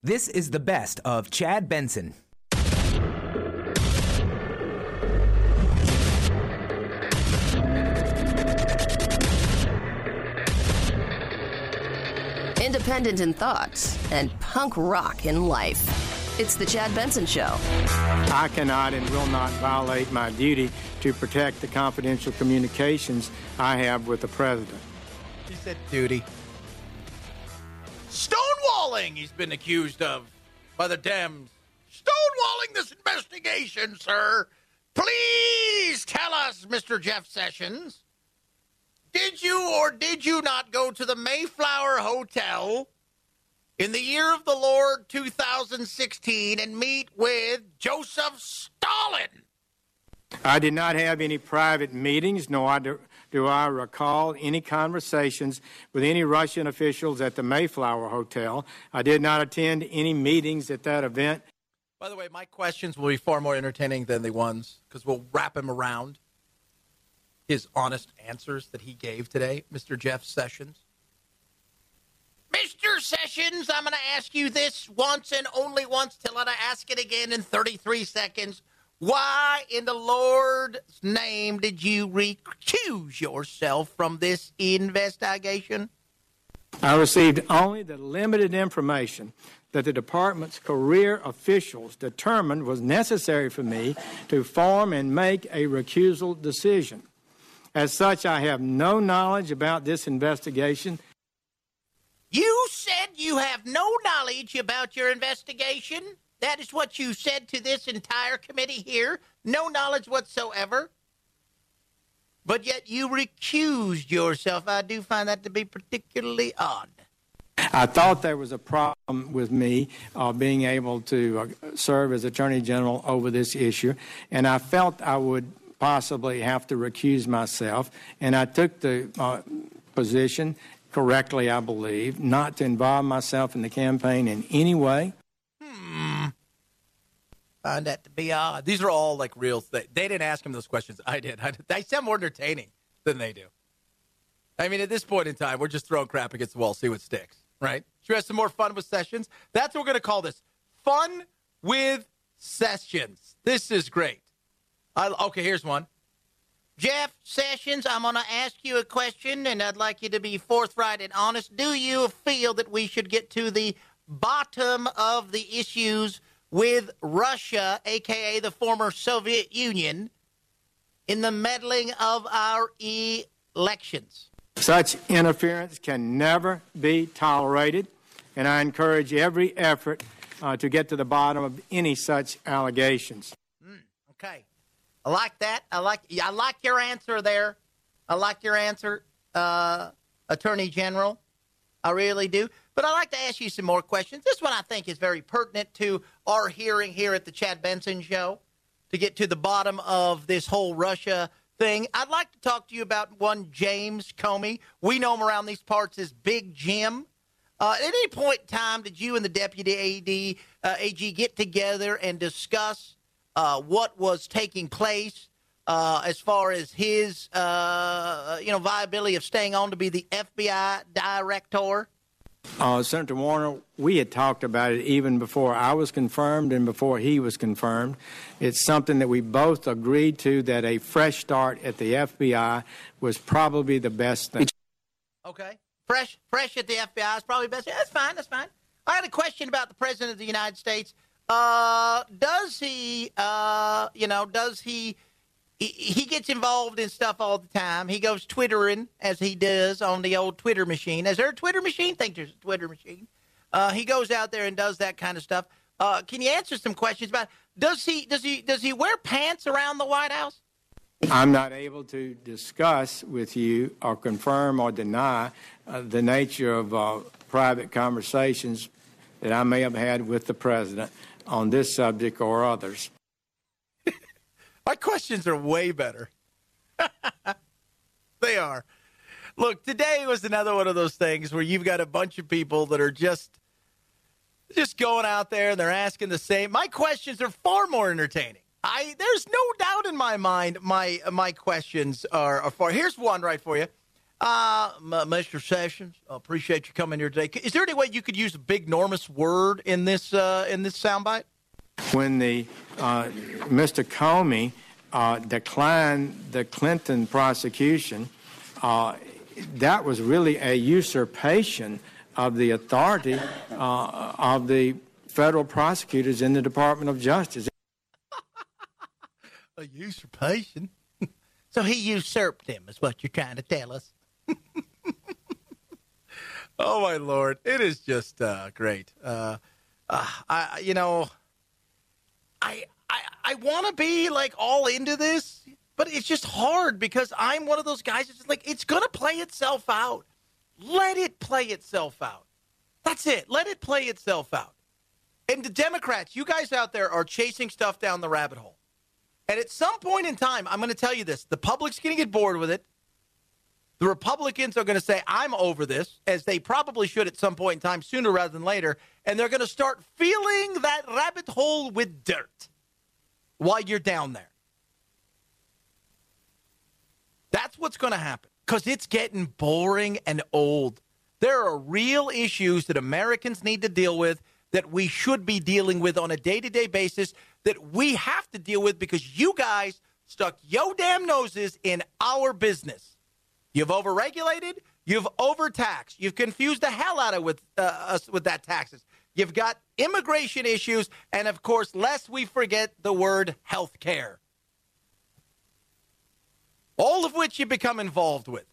This is the best of Chad Benson. Independent in thoughts and punk rock in life. It's the Chad Benson Show. I cannot and will not violate my duty to protect the confidential communications I have with the president. He said duty. Stonewalling he's been accused of by the Dems. Stonewalling this investigation, sir. Please tell us, Mr. Jeff Sessions, did you or did you not go to the Mayflower Hotel in the year of the Lord 2016 and meet with Joseph Stalin? I did not have any private meetings, nor do I recall any conversations with any Russian officials at the Mayflower Hotel. I did not attend any meetings at that event. By the way, my questions will be far more entertaining than the ones, because we'll wrap him around his honest answers that he gave today, Mr. Jeff Sessions. Mr. Sessions, I'm going to ask you this once and only once till I ask it again in 33 seconds. Why in the Lord's name did you recuse yourself from this investigation? I received only the limited information that the department's career officials determined was necessary for me to form and make a recusal decision. As such, I have no knowledge about this investigation. You said you have no knowledge about your investigation? That is what you said to this entire committee here? No knowledge whatsoever? But yet you recused yourself. I do find that to be particularly odd. I thought there was a problem with me being able to serve as Attorney General over this issue, and I felt I would possibly have to recuse myself, and I took the position, correctly I believe, not to involve myself in the campaign in any way. Find that to be odd. These are all like real things. They didn't ask him those questions. I did. They sound more entertaining than they do. I mean, at this point in time, we're just throwing crap against the wall, see what sticks, right? Should we have some more fun with Sessions? That's what we're going to call this. Fun with Sessions. This is great. Okay, here's one. Jeff Sessions, I'm going to ask you a question, and I'd like you to be forthright and honest. Do you feel that we should get to the bottom of the issues with Russia, a.k.a. the former Soviet Union, in the meddling of our elections? Such interference can never be tolerated, and I encourage every effort to get to the bottom of any such allegations. Okay. I like that. I like your answer there. I like your answer, Attorney General. I really do. But I'd like to ask you some more questions. This one I think is very pertinent to our hearing here at the Chad Benson Show to get to the bottom of this whole Russia thing. I'd like to talk to you about one James Comey. We know him around these parts as Big Jim. At any point in time, did you and the Deputy AG get together and discuss what was taking place as far as his viability of staying on to be the FBI director? Senator Warner, we had talked about it even before I was confirmed and before he was confirmed. It's something that we both agreed to, that a fresh start at the FBI was probably the best thing. Okay. Fresh at the FBI is probably best. Yeah, that's fine. I had a question about the President of the United States. Does he gets involved in stuff all the time. He goes Twittering, as he does on the old Twitter machine. Is there a Twitter machine? I think there's a Twitter machine. He goes out there and does that kind of stuff. Can you answer some questions about, does he wear pants around the White House? I'm not able to discuss with you or confirm or deny the nature of private conversations that I may have had with the president on this subject or others. My questions are way better. They are. Look, today was another one of those things where you've got a bunch of people that are just going out there and they're asking the same. My questions are far more entertaining. There's no doubt in my mind my questions are far. Here's one right for you. Mr. Sessions, I appreciate you coming here today. Is there any way you could use a big, enormous word in this soundbite? When the Mr. Comey declined the Clinton prosecution, that was really a usurpation of the authority of the federal prosecutors in the Department of Justice. A usurpation? So he usurped him, is what you're trying to tell us. Oh, my Lord. It is just great. I want to be, like, all into this, but it's just hard because I'm one of those guys that's just like, it's going to play itself out. Let it play itself out. That's it. Let it play itself out. And the Democrats, you guys out there are chasing stuff down the rabbit hole. And at some point in time, I'm going to tell you this. The public's going to get bored with it. The Republicans are going to say, I'm over this, as they probably should at some point in time, sooner rather than later. And they're going to start filling that rabbit hole with dirt while you're down there. That's what's going to happen because it's getting boring and old. There are real issues that Americans need to deal with that we should be dealing with on a day-to-day basis that we have to deal with because you guys stuck your damn noses in our business. You've overregulated. You've overtaxed. You've confused the hell out of us with that taxes. You've got immigration issues. And, of course, lest we forget the word health care. All of which you become involved with.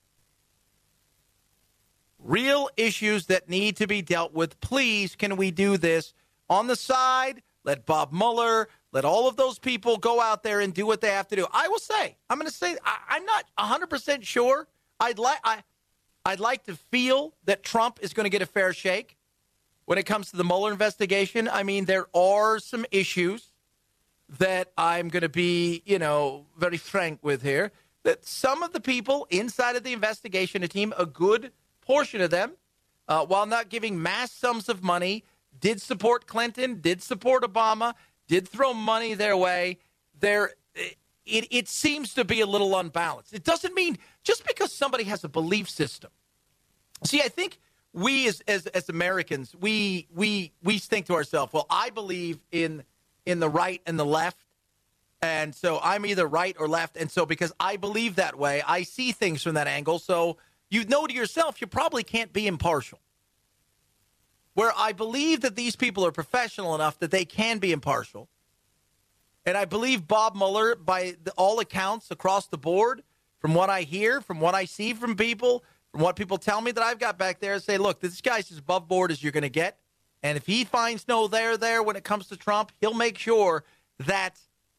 Real issues that need to be dealt with. Please, can we do this on the side? Let Bob Mueller, let all of those people go out there and do what they have to do. I will say, I'm going to say, I'm not 100% sure. I'd like to feel that Trump is going to get a fair shake when it comes to the Mueller investigation. I mean, there are some issues that I'm going to be, very frank with here. That some of the people inside of the investigation team, a good portion of them, while not giving mass sums of money, did support Clinton, did support Obama, did throw money their way. It seems to be a little unbalanced. It doesn't mean just because somebody has a belief system. See, I think we as Americans, we think to ourselves, well, I believe in the right and the left. And so I'm either right or left. And so because I believe that way, I see things from that angle. So you know to yourself, you probably can't be impartial. Where I believe that these people are professional enough that they can be impartial. And I believe Bob Mueller, by all accounts across the board, from what I hear, from what I see from people, from what people tell me that I've got back there, say, look, this guy's as above board as you're going to get. And if he finds no there when it comes to Trump, he'll make sure that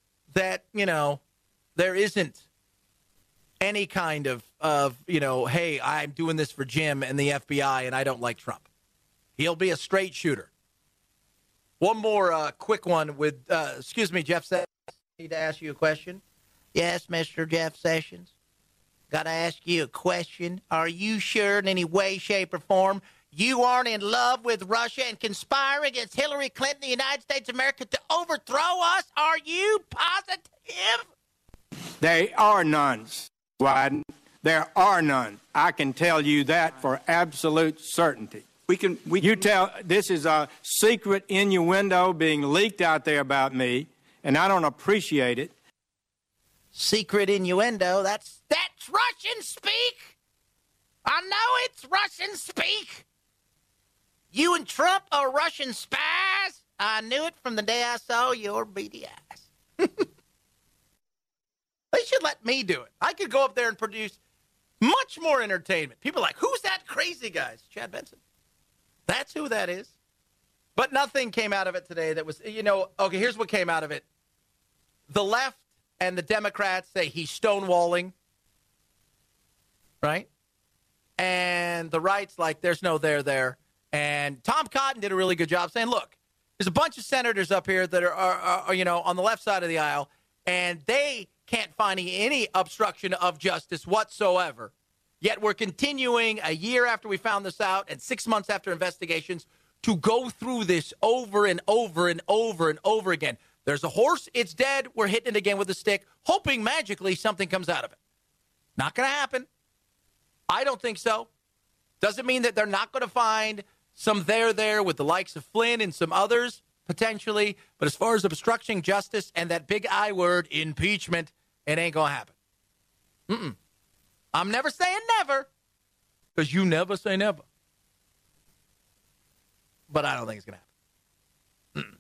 there isn't any kind of hey, I'm doing this for Jim and the FBI and I don't like Trump. He'll be a straight shooter. One more quick one with, Jeff Sessions. I need to ask you a question. Yes, Mr. Jeff Sessions. Got to ask you a question. Are you sure in any way, shape, or form you aren't in love with Russia and conspire against Hillary Clinton, the United States of America, to overthrow us? Are you positive? There are none, Wyden. There are none. I can tell you that for absolute certainty. This is a secret innuendo being leaked out there about me, and I don't appreciate it. Secret innuendo? That's Russian speak. I know it's Russian speak. You and Trump are Russian spies. I knew it from the day I saw your beady eyes. They should let me do it. I could go up there and produce much more entertainment. People are like, who's that crazy guy? It's Chad Benson. That's who that is. But nothing came out of it today that was, okay, here's what came out of it. The left and the Democrats say he's stonewalling, right? And the right's like, there's no there. And Tom Cotton did a really good job saying, look, there's a bunch of senators up here that are on the left side of the aisle, and they can't find any obstruction of justice whatsoever. Yet we're continuing a year after we found this out and 6 months after investigations to go through this over and over and over and over again. There's a horse. It's dead. We're hitting it again with a stick, hoping magically something comes out of it. Not going to happen. I don't think so. Doesn't mean that they're not going to find some there with the likes of Flynn and some others, potentially. But as far as obstructing justice and that big I word, impeachment, it ain't going to happen. I'm never saying never, because you never say never. But I don't think it's going to happen.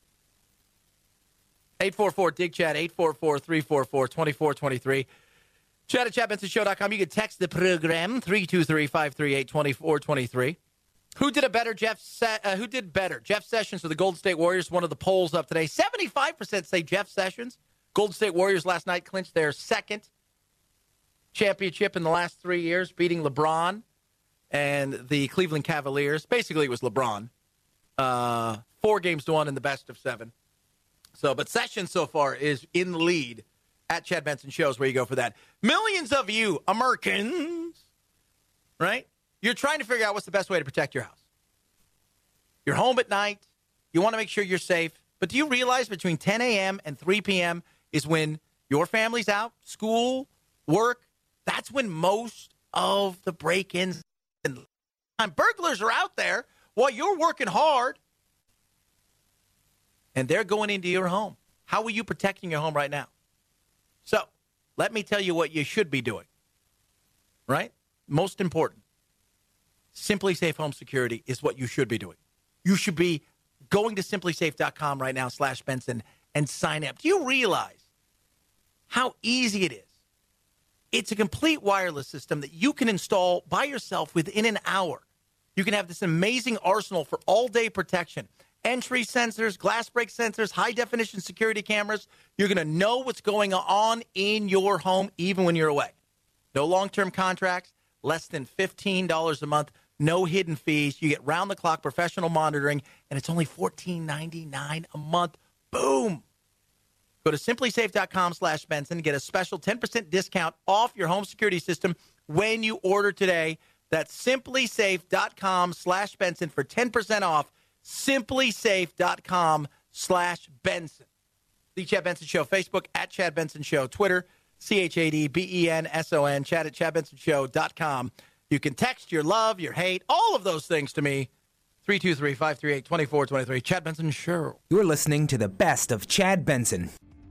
844-DIG-CHAT, 844-344-2423. Chat at ChadBensonShow.com. You can text the program, 323-538-2423. Who did better? Jeff Sessions for the Golden State Warriors, one of the polls up today. 75% say Jeff Sessions. Golden State Warriors last night clinched their second championship in the last 3 years, beating LeBron and the Cleveland Cavaliers. Basically, it was LeBron. 4 games to 1 in the best of 7. But Sessions so far is in the lead at Chad Benson Shows, where you go for that. Millions of you Americans, right? You're trying to figure out what's the best way to protect your house. You're home at night. You want to make sure you're safe. But do you realize between 10 a.m. and 3 p.m. is when your family's out, school, work? That's when most of the break-ins and burglars are out there while you're working hard. And they're going into your home. How are you protecting your home right now? So, let me tell you what you should be doing. Right? Most important. Simply Safe Home Security is what you should be doing. You should be going to simplysafe.com right now /Benson and sign up. Do you realize how easy it is? It's a complete wireless system that you can install by yourself within an hour. You can have this amazing arsenal for all-day protection. Entry sensors, glass break sensors, high-definition security cameras. You're going to know what's going on in your home even when you're away. No long-term contracts, less than $15 a month, no hidden fees. You get round-the-clock professional monitoring, and it's only $14.99 a month. Boom! Go to simplysafe.com /Benson and get a special 10% discount off your home security system when you order today. That's simplysafe.com /Benson for 10% off. simplysafe.com /Benson. The Chad Benson Show, Facebook at Chad Benson Show, Twitter, ChadBenson, Chad at ChadBensonShow.com. You can text your love, your hate, all of those things to me. 323-538-2423. Chad Benson Show. You're listening to the best of Chad Benson.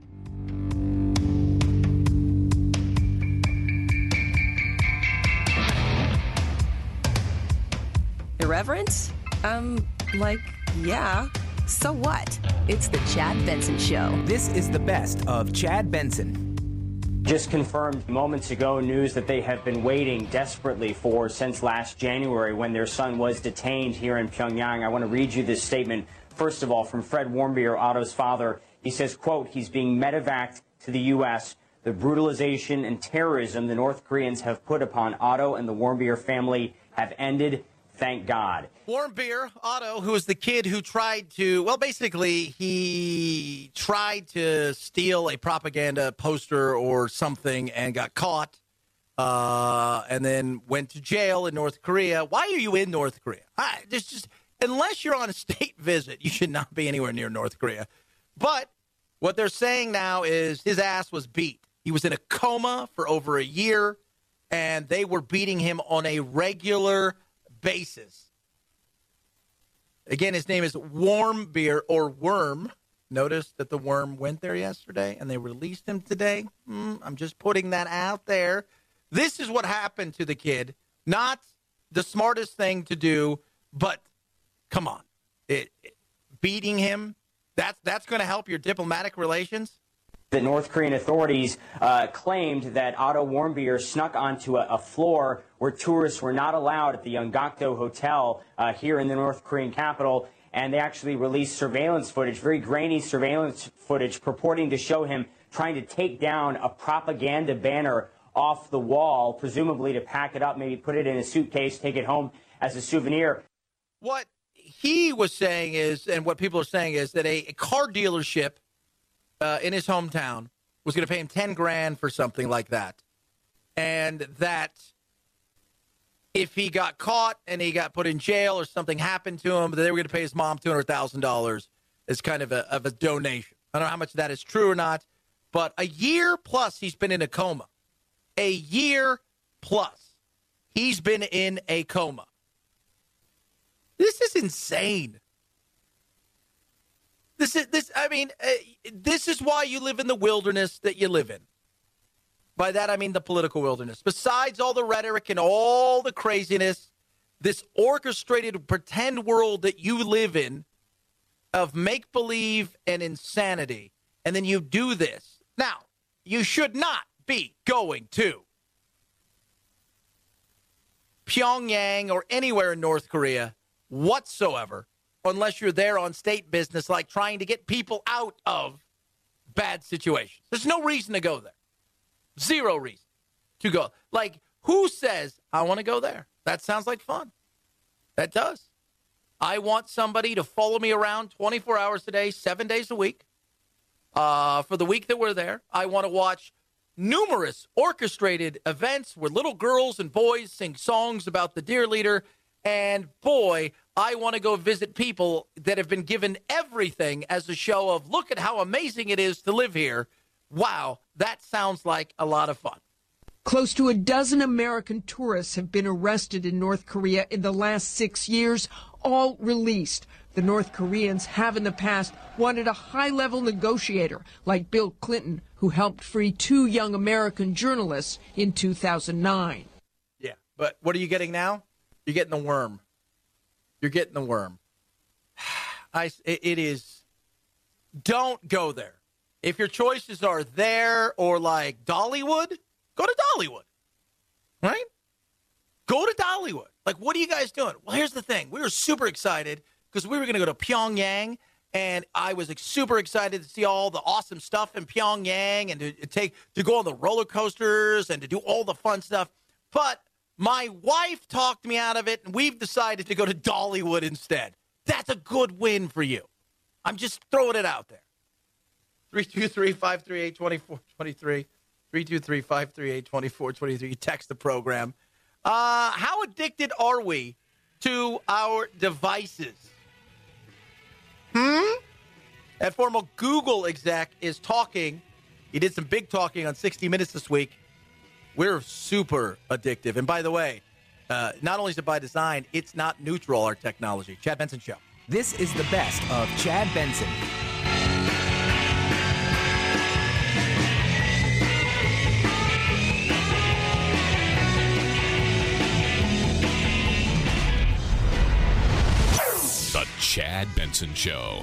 Irreverent? Yeah. So what? It's the Chad Benson Show. This is the best of Chad Benson. Just confirmed moments ago news that they have been waiting desperately for since last January when their son was detained here in Pyongyang. I want to read you this statement, first of all, from Fred Warmbier, Otto's father. He says, quote, he's being medevaced to the U.S. The brutalization and terrorism the North Koreans have put upon Otto and the Warmbier family have ended. Thank God. Warmbier, Otto, who was the kid who tried to, he tried to steal a propaganda poster or something and got caught and then went to jail in North Korea. Why are you in North Korea? Unless you're on a state visit, you should not be anywhere near North Korea. But what they're saying now is his ass was beat. He was in a coma for over a year, and they were beating him on a regular basis. Again, his name is Warmbier or Worm. Notice that the worm went there yesterday and they released him today. I'm just putting that out there. This is what happened to the kid. Not the smartest thing to do, but come on. Beating him, that's going to help your diplomatic relations? The North Korean authorities claimed that Otto Warmbier snuck onto a floor where tourists were not allowed at the Yongakdo Hotel here in the North Korean capital, and they actually released surveillance footage, very grainy surveillance footage, purporting to show him trying to take down a propaganda banner off the wall, presumably to pack it up, maybe put it in a suitcase, take it home as a souvenir. What he was saying is, and what people are saying is, that a car dealership in his hometown was going to pay him $10,000 for something like that. And that if he got caught and he got put in jail or something happened to him, they were going to pay his mom $200,000 as kind of a donation. I don't know how much that is true or not, but a year plus he's been in a coma. A year plus. He's been in a coma. This is insane. This is why you live in the wilderness that you live in. By that, I mean the political wilderness. Besides all the rhetoric and all the craziness, this orchestrated pretend world that you live in of make-believe and insanity, and then you do this. Now, you should not be going to Pyongyang or anywhere in North Korea whatsoever, unless you're there on state business, like trying to get people out of bad situations. There's no reason to go there. Zero reason to go. Like, who says, I want to go there? That sounds like fun. That does. I want somebody to follow me around 24 hours a day, 7 days a week. For the week that we're there, I want to watch numerous orchestrated events where little girls and boys sing songs about the dear leader. And boy, I want to go visit people that have been given everything as a show of, look at how amazing it is to live here. Wow, that sounds like a lot of fun. Close to a dozen American tourists have been arrested in North Korea in the last 6 years, all released. The North Koreans have in the past wanted a high-level negotiator like Bill Clinton, who helped free 2 young American journalists in 2009. Yeah, but what are you getting now? You're getting the worm. You're getting the worm. It is, don't go there. If your choices are there or like Dollywood, go to Dollywood, right? Go to Dollywood. Like, what are you guys doing? Well, here's the thing. We were super excited because we were going to go to Pyongyang, and I was super excited to see all the awesome stuff in Pyongyang and to go on the roller coasters and to do all the fun stuff. But my wife talked me out of it, and we've decided to go to Dollywood instead. That's a good win for you. I'm just throwing it out there. 323-538-2423. 323-538-2423. Text the program. How addicted are we to our devices? That former Google exec is talking. He did some big talking on 60 Minutes this week. We're super addictive. And by the way, not only is it by design, it's not neutral, our technology. Chad Benson Show. This is the best of Chad Benson. The Chad Benson Show.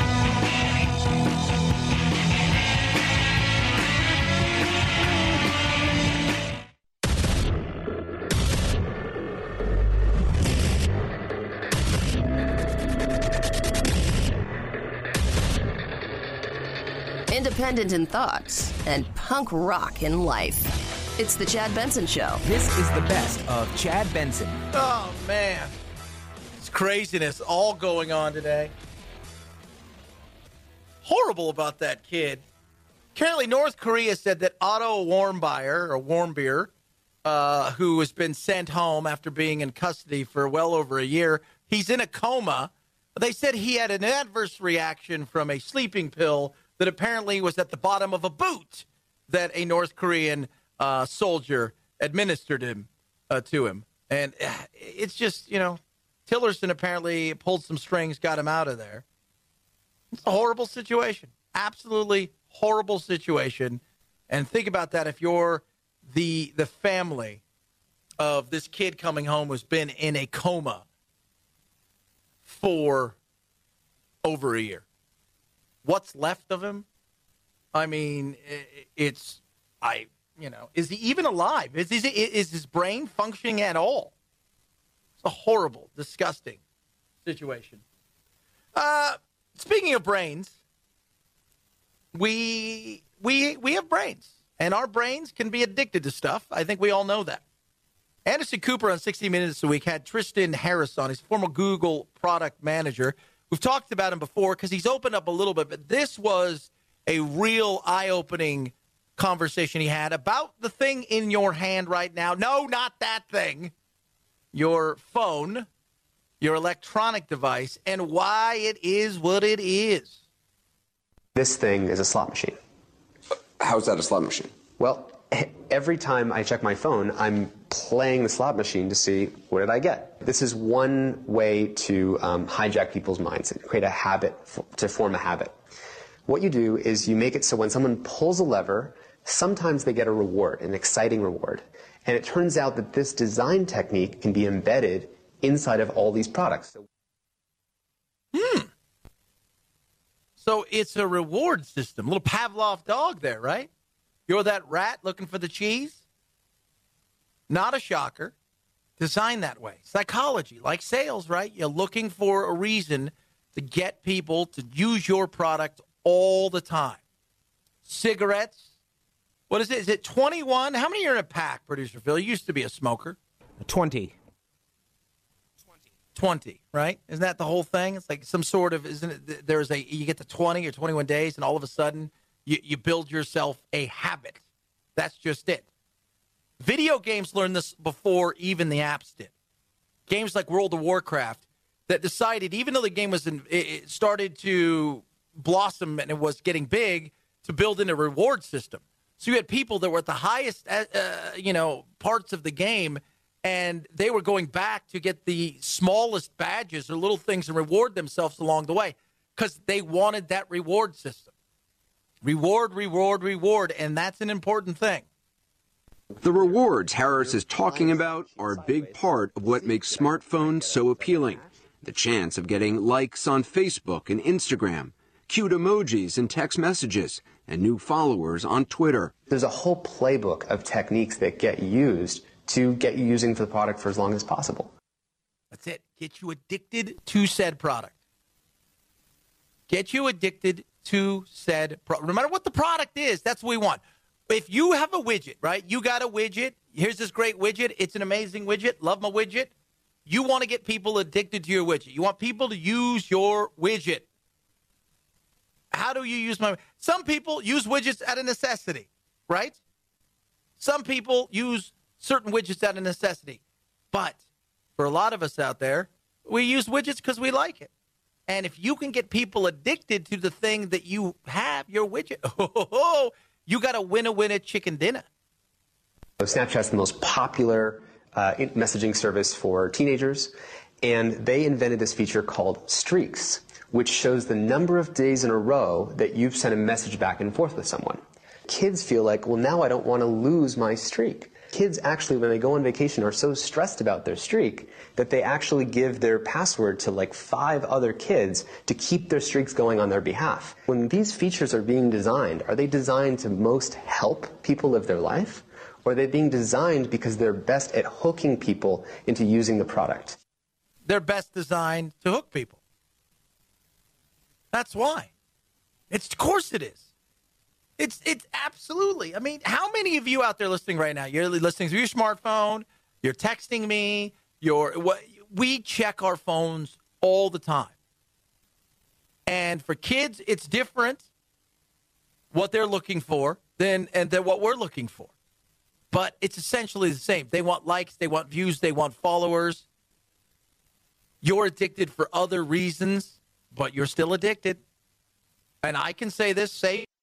Independent in thoughts and punk rock in life. It's the Chad Benson Show. This is the best of Chad Benson. Oh, man. It's craziness all going on today. Horrible about that kid. Apparently, North Korea said that Otto Warmbier, who has been sent home after being in custody for well over a year, he's in a coma. They said he had an adverse reaction from a sleeping pill that apparently was at the bottom of a boot that a North Korean soldier administered to him. And it's just, Tillerson apparently pulled some strings, got him out of there. It's a horrible situation. Absolutely horrible situation. And think about that if you're the family of this kid coming home who's been in a coma for over a year. What's left of him? I mean, is he even alive? Is his brain functioning at all? It's a horrible, disgusting situation. Speaking of brains, we have brains, and our brains can be addicted to stuff. I think we all know that. Anderson Cooper on 60 Minutes a week had Tristan Harris on. He's former Google product manager. We've talked about him before because he's opened up a little bit, but this was a real eye-opening conversation he had about the thing in your hand right now. No, not that thing. Your phone, your electronic device, and why it is what it is. This thing is a slot machine. How's that a slot machine? Well, every time I check my phone, I'm playing the slot machine to see what did I get. This is one way to hijack people's minds and create a habit, to form a habit. What you do is you make it so when someone pulls a lever, sometimes they get a reward, an exciting reward. And it turns out that this design technique can be embedded inside of all these products. So it's a reward system, a little Pavlov dog there, right? You're that rat looking for the cheese? Not a shocker. Designed that way. Psychology, like sales, right? You're looking for a reason to get people to use your product all the time. Cigarettes. What is it? Is it 21? How many are in a pack, Producer Phil? You used to be a smoker. 20. 20, right? Isn't that the whole thing? It's like some sort of, isn't it? There's a, you get to 20 or 21 days, and all of a sudden, you build yourself a habit. That's just it. Video games learned this before even the apps did. Games like World of Warcraft that decided, even though the game was it started to blossom and it was getting big, to build in a reward system. So you had people that were at the highest, parts of the game, and they were going back to get the smallest badges or little things and reward themselves along the way because they wanted that reward system. Reward, reward, reward, and that's an important thing. The rewards Harris is talking about are a big part of what makes smartphones so appealing. The chance of getting likes on Facebook and Instagram, cute emojis and text messages, and new followers on Twitter. There's a whole playbook of techniques that get used to get you using the product for as long as possible. That's it. Get you addicted to said product. Get you addicted to said product. No matter what the product is, that's what we want. If you have a widget, right? You got a widget. Here's this great widget. It's an amazing widget. Love my widget. You want to get people addicted to your widget. You want people to use your widget. How do you use my... Some people use widgets out of necessity, right? Some people use certain widgets out of necessity. But for a lot of us out there, we use widgets because we like it. And if you can get people addicted to the thing that you have, your widget, you got to win a chicken dinner. Snapchat's the most popular messaging service for teenagers, and they invented this feature called Streaks, which shows the number of days in a row that you've sent a message back and forth with someone. Kids feel like, well, now I don't want to lose my streak. Kids actually, when they go on vacation, are so stressed about their streak that they actually give their password to like 5 other kids to keep their streaks going on their behalf. When these features are being designed, are they designed to most help people live their life? Or are they being designed because they're best at hooking people into using the product? They're best designed to hook people. That's why. Of course it is. It's absolutely. I mean, how many of you out there listening right now? You're listening through your smartphone. You're texting me. We check our phones all the time. And for kids, it's different what they're looking for than what we're looking for. But it's essentially the same. They want likes. They want views. They want followers. You're addicted for other reasons, but you're still addicted. And I can say this,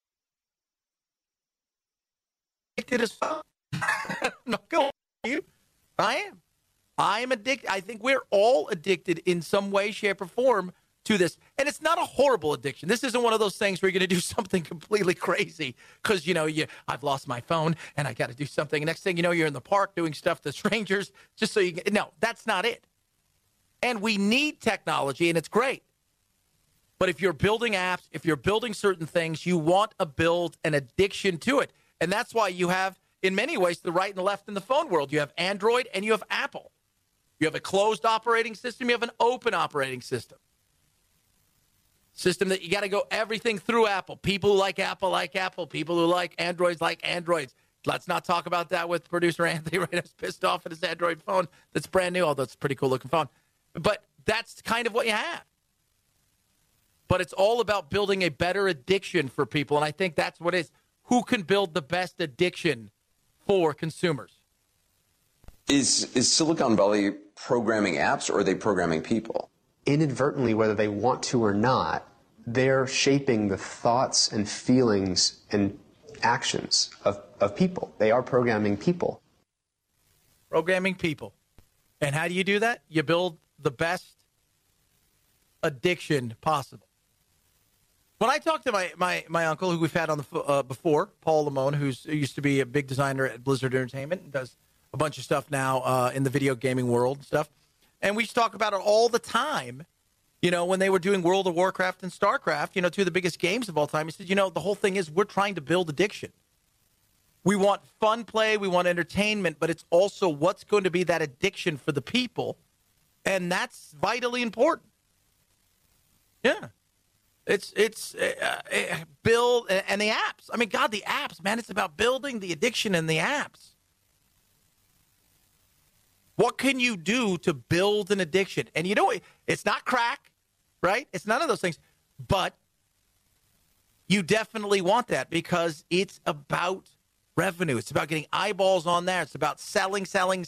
addicted as fuck. I'm not going to you. I am addicted. I think we're all addicted in some way, shape, or form to this. And it's not a horrible addiction. This isn't one of those things where you're going to do something completely crazy because, I've lost my phone and I got to do something. And next thing you know, you're in the park doing stuff to strangers just so you can. No, that's not it. And we need technology, and it's great. But if you're building apps, if you're building certain things, you want to build an addiction to it. And that's why you have, in many ways, the right and the left in the phone world. You have Android and you have Apple. You have a closed operating system. You have an open operating system. System that you got to go everything through Apple. People who like Apple. People who like Androids like Androids. Let's not talk about that with producer Anthony right now. He's pissed off at his Android phone that's brand new, although it's a pretty cool looking phone. But that's kind of what you have. But it's all about building a better addiction for people. And I think that's what it is. Who can build the best addiction for consumers? Is Silicon Valley programming apps, or are they programming people? Inadvertently, whether they want to or not, they're shaping the thoughts and feelings and actions of of people. They are programming people. Programming people. And how do you do that? You build the best addiction possible. When I talked to my uncle, who we've had on the before, Paul Lamone, who used to be a big designer at Blizzard Entertainment and does a bunch of stuff now in the video gaming world and stuff, and we used to talk about it all the time, when they were doing World of Warcraft and StarCraft, two of the biggest games of all time. He said, the whole thing is we're trying to build addiction. We want fun play, we want entertainment, but it's also what's going to be that addiction for the people, and that's vitally important. Yeah. It's build and the apps. I mean, God, the apps, man, it's about building the addiction in the apps. What can you do to build an addiction? And it's not crack, right? It's none of those things. But you definitely want that because it's about revenue. It's about getting eyeballs on there. It's about selling.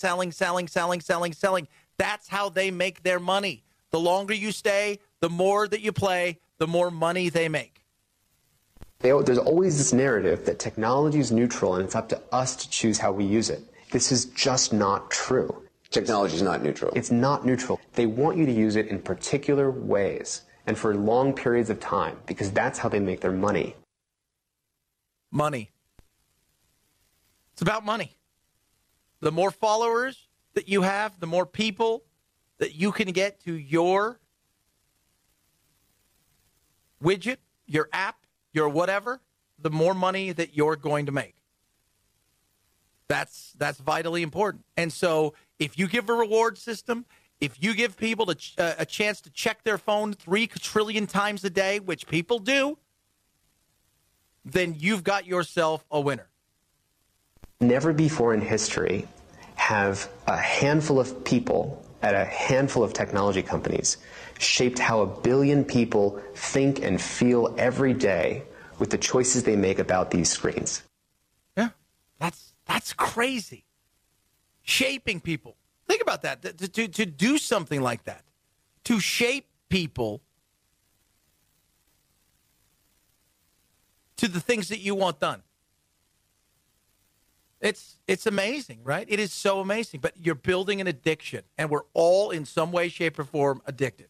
That's how they make their money. The longer you stay, the more that you play, the more money they make. There's always this narrative that technology is neutral and it's up to us to choose how we use it. This is just not true. Technology is not neutral. It's not neutral. They want you to use it in particular ways and for long periods of time because that's how they make their money. Money. It's about money. The more followers that you have, the more people that you can get to your widget, your app, your whatever, the more money that you're going to make. That's vitally important. And so if you give a reward system, if you give people a chance to check their phone 3 trillion times a day, which people do, then you've got yourself a winner. Never before in history have a handful of people at a handful of technology companies shaped how 1 billion people think and feel every day with the choices they make about these screens. Yeah, that's crazy. Shaping people. Think about that. To do something like that. To shape people to the things that you want done. It's amazing, right? It is so amazing. But you're building an addiction, and we're all in some way, shape, or form addicted.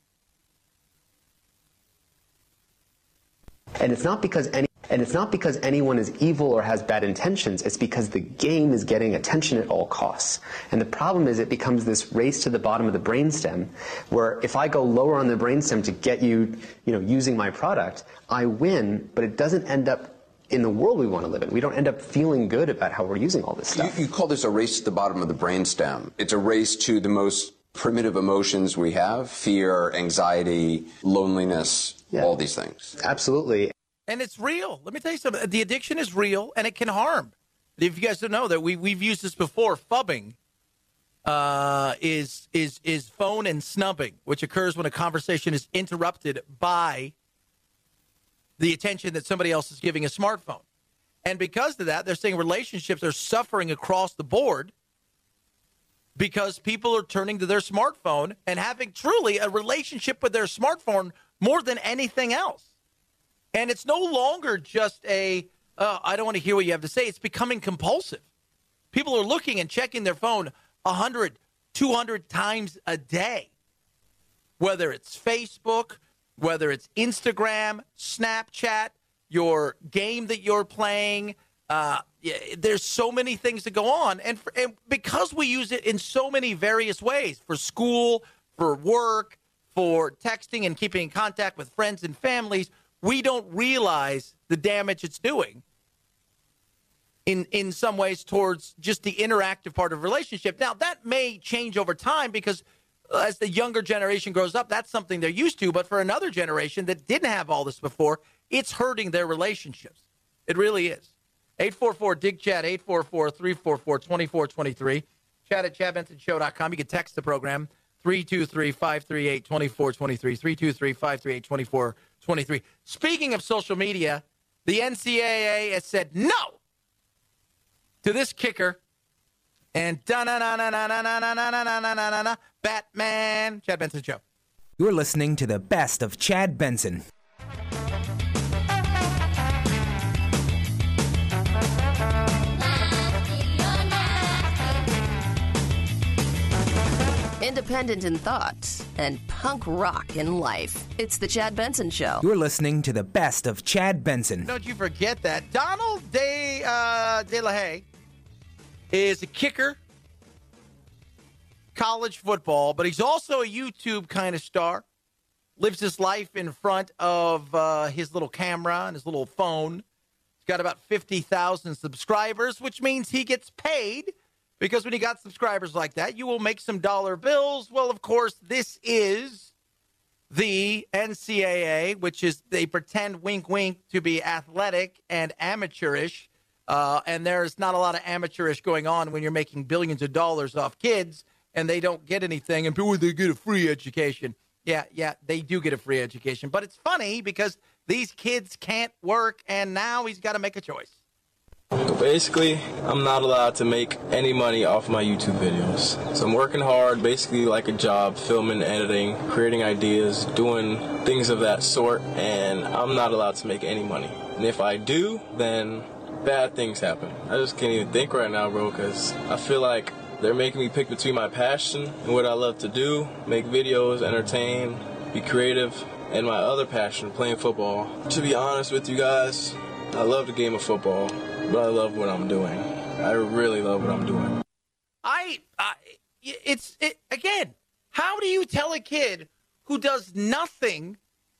And it's not because anyone is evil or has bad intentions. It's because the game is getting attention at all costs. And the problem is it becomes this race to the bottom of the brainstem, where if I go lower on the brainstem to get you, using my product, I win, but it doesn't end up in the world we want to live in. We don't end up feeling good about how we're using all this stuff. You call this a race to the bottom of the brainstem. It's a race to the most primitive emotions we have: fear, anxiety, loneliness, all these things. Absolutely. And it's real. Let me tell you something. The addiction is real, and it can harm. If you guys don't know that, we've used this before. Phubbing is phone and snubbing, which occurs when a conversation is interrupted by the attention that somebody else is giving a smartphone. And because of that, they're saying relationships are suffering across the board because people are turning to their smartphone and having truly a relationship with their smartphone more than anything else. And it's no longer just I don't want to hear what you have to say. It's becoming compulsive. People are looking and checking their phone 100, 200 times a day, whether it's Facebook, whether it's Instagram, Snapchat, your game that you're playing. There's so many things that go on. And because we use it in so many various ways, for school, for work, for texting and keeping in contact with friends and families, we don't realize the damage it's doing in some ways towards just the interactive part of a relationship. Now, that may change over time because as the younger generation grows up, that's something they're used to. But for another generation that didn't have all this before, it's hurting their relationships. It really is. 844-DIG-CHAT, 844-344-2423. Chat at ChadBensonShow.com. You can text the program, 323-538-2423, 323-538-2423. Speaking of social media, the NCAA has said no to this kicker. And Batman. Chad Benson Show. You're listening to the best of Chad Benson. Independent in thought and punk rock in life. It's the Chad Benson Show. You're listening to the best of Chad Benson. Don't you forget that. Donald De La Haye is a kicker, college football, but he's also a YouTube kind of star. Lives his life in front of his little camera and his little phone. He's got about 50,000 subscribers, which means he gets paid. Because when you got subscribers like that, you will make some dollar bills. Well, of course, this is the NCAA, which is they pretend wink, wink to be athletic and amateurish. And there's not a lot of amateurish going on when you're making billions of dollars off kids and they don't get anything. And people, they get a free education. Yeah, they do get a free education. But it's funny because these kids can't work, and now he's got to make a choice. Basically, I'm not allowed to make any money off my YouTube videos. So I'm working hard, basically like a job, filming, editing, creating ideas, doing things of that sort, and I'm not allowed to make any money. And if I do, then bad things happen. I just can't even think right now, bro, because I feel like they're making me pick between my passion and what I love to do, make videos, entertain, be creative, and my other passion, playing football. To be honest with you guys, I love the game of football, but I love what I'm doing. I really love what I'm doing. Again, how do you tell a kid who does nothing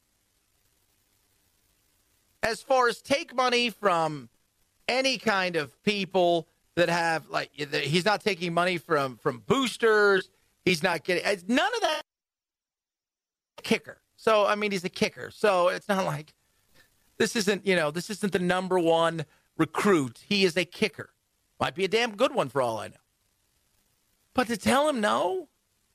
as far as take money from any kind of people that have, like, he's not taking money from boosters, he's not getting, none of that kicker. So, I mean, he's a kicker. So it's not like, this isn't the number one recruit. He is a kicker. Might be a damn good one for all I know. But to tell him no?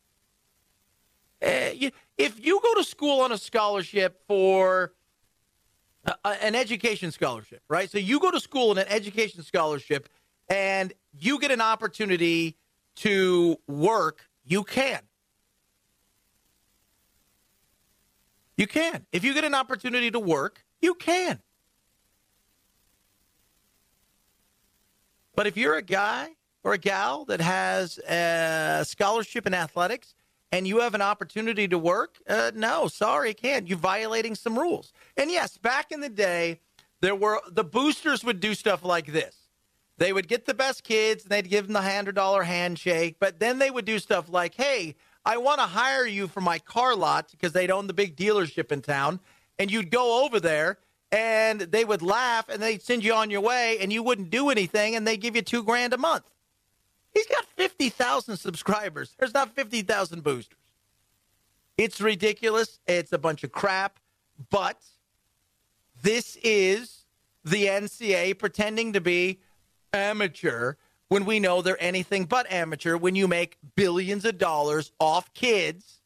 If you go to school on a scholarship for an education scholarship, right? So you go to school on an education scholarship and you get an opportunity to work, you can. You can. If you get an opportunity to work, you can. But if you're a guy or a gal that has a scholarship in athletics and you have an opportunity to work, no, sorry, can't. You're violating some rules. And yes, back in the day, the boosters would do stuff like this. They would get the best kids and they'd give them the $100 handshake, but then they would do stuff like, hey, I want to hire you for my car lot, because they'd own the big dealership in town, and you'd go over there and they would laugh and they'd send you on your way and you wouldn't do anything and they'd give you $2,000 a month. He's got 50,000 subscribers. There's not 50,000 boosters. It's ridiculous. It's a bunch of crap, but this is the NCAA pretending to be amateur when we know they're anything but amateur when you make billions of dollars off kids.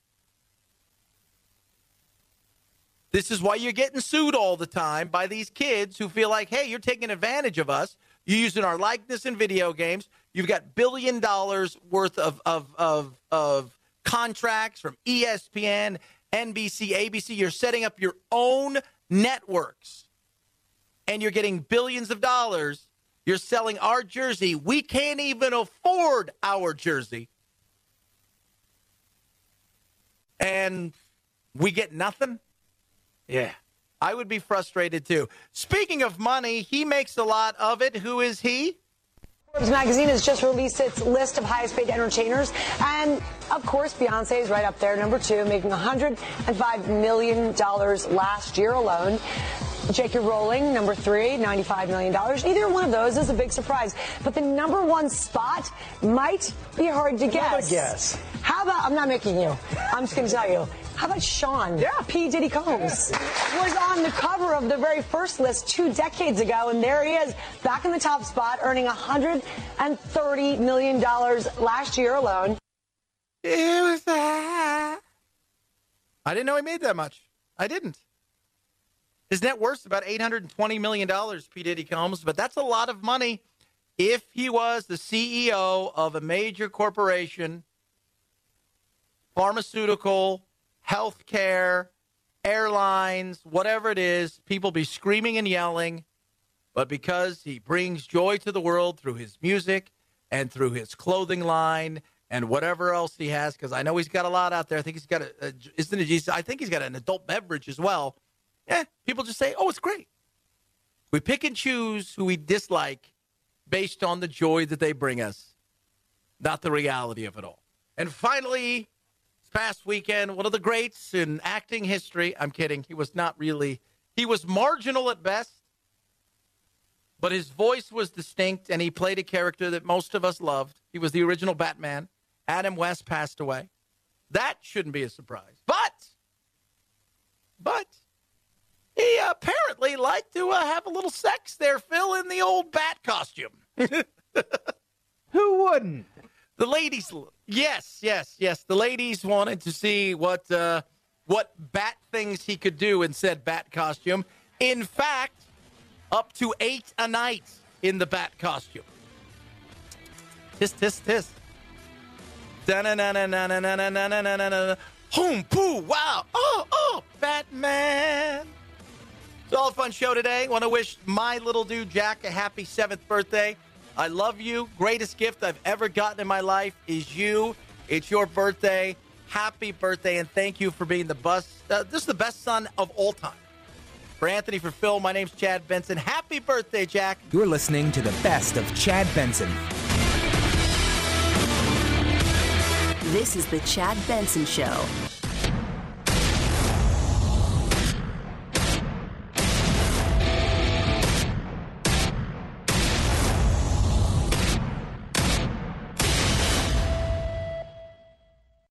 This is why you're getting sued all the time by these kids who feel like, hey, you're taking advantage of us. You're using our likeness in video games. You've got $1 billion worth of contracts from ESPN, NBC, ABC. You're setting up your own networks, and you're getting billions of dollars. You're selling our jersey. We can't even afford our jersey. And we get nothing? Yeah, I would be frustrated too. Speaking of money, he makes a lot of it. Who is he? Forbes magazine has just released its list of highest paid entertainers. And, of course, Beyonce is right up there, number 2, making $105 million last year alone. J.K. Rowling, number 3, $95 million. Neither one of those is a big surprise. But the number 1 spot might be hard to guess. Not a guess. How about, I'm not making you, I'm just going to tell you. How about Sean? Yeah. P. Diddy Combs was on the cover of the very first list 2 decades ago, and there he is, back in the top spot, earning $130 million last year alone. It was that. I didn't know he made that much. I didn't. His net worth's about $820 million, P. Diddy Combs, but that's a lot of money if he was the CEO of a major corporation, pharmaceutical, healthcare, airlines, whatever it is. People be screaming and yelling, but because he brings joy to the world through his music and through his clothing line and whatever else he has, because I know he's got a lot out there. I think he's got I think he's got an adult beverage as well. People just say, oh, it's great. We pick and choose who we dislike based on the joy that they bring us, not the reality of it all. And finally, this past weekend, one of the greats in acting history. I'm kidding. He was not really. He was marginal at best, but his voice was distinct, and he played a character that most of us loved. He was the original Batman. Adam West passed away. That shouldn't be a surprise. But he apparently liked to have a little sex there, Phil, in the old bat costume. Who wouldn't? The ladies, yes. The ladies wanted to see what bat things he could do in said bat costume. In fact, up to 8 a night in the bat costume. Tisk, tisk, tisk. Da-na-na-na-na-na-na-na-na-na-na. Hoom, poo, wow. Oh, Batman. It's all a fun show today. Want to wish my little dude, Jack, a happy 7th birthday. I love you. Greatest gift I've ever gotten in my life is you. It's your birthday. Happy birthday, and thank you for being this is the best son of all time. For Anthony, for Phil, my name's Chad Benson. Happy birthday, Jack. You're listening to the best of Chad Benson. This is the Chad Benson Show.